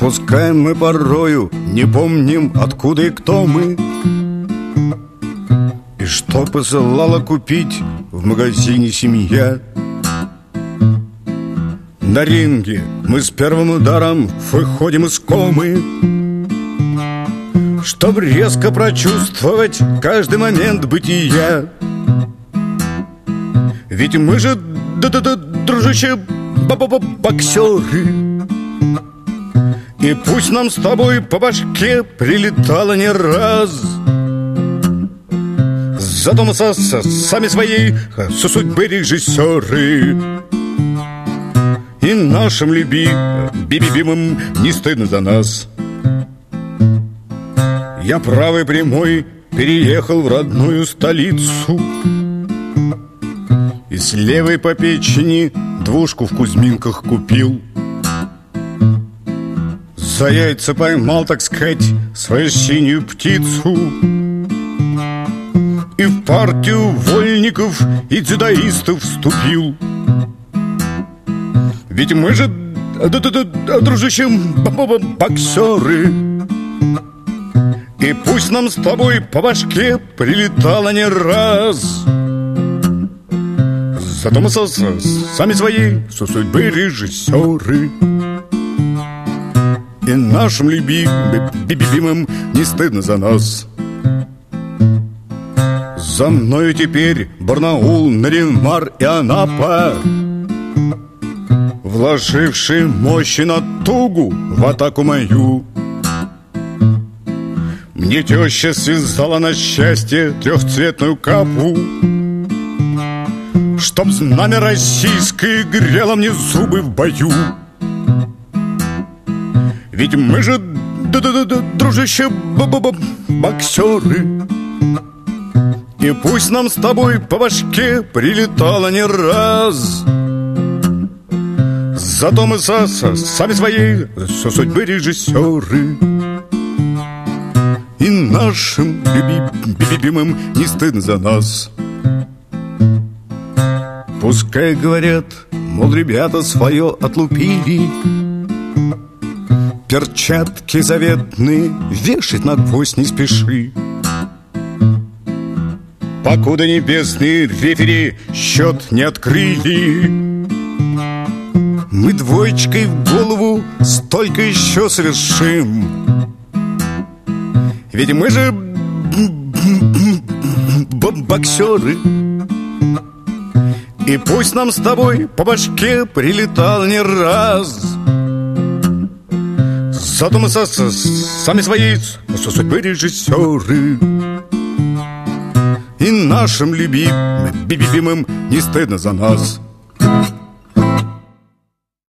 Пускай мы порою не помним, откуда и кто мы, и что посылала купить в магазине семья. На ринге мы с первым ударом выходим из комы, чтоб резко прочувствовать каждый момент бытия. Ведь мы же, дружище, боксеры. И пусть нам с тобой по башке прилетало не раз, зато мы сами своей судьбы режиссеры. И нашим любимым не стыдно за нас. Я правой прямой переехал в родную столицу, и с левой по печени двушку в Кузьминках купил. За яйца поймал, так сказать, свою синюю птицу, и в партию вольников и дзюдоистов вступил. Ведь мы же, дружище, боксеры. И пусть нам с тобой по башке прилетало не раз, зато мы сами своей судьбы режиссеры. И нашим любимым не стыдно за нас. За мною теперь Барнаул, Нарьян-Мар и Анапа, вложивший мощь и натугу в атаку мою. Мне теща связала на счастье трехцветную капу, чтоб знамя российское грело мне зубы в бою. Ведь мы же, дружище, боксеры. И пусть нам с тобой по башке прилетало не раз, зато мы сами своей судьбы режиссеры. И нашим любимым не стыдно за нас. Пускай говорят, мол, ребята свое отлупили, перчатки заветные вешать на гвоздь не спеши, покуда небесные рефери счет не открыли. Мы двоечкой в голову столько еще совершим. Ведь мы же боксеры. И пусть нам с тобой по башке прилетало не раз, зато мы сами своей судьбы режиссеры. И нашим любимым не стыдно за нас.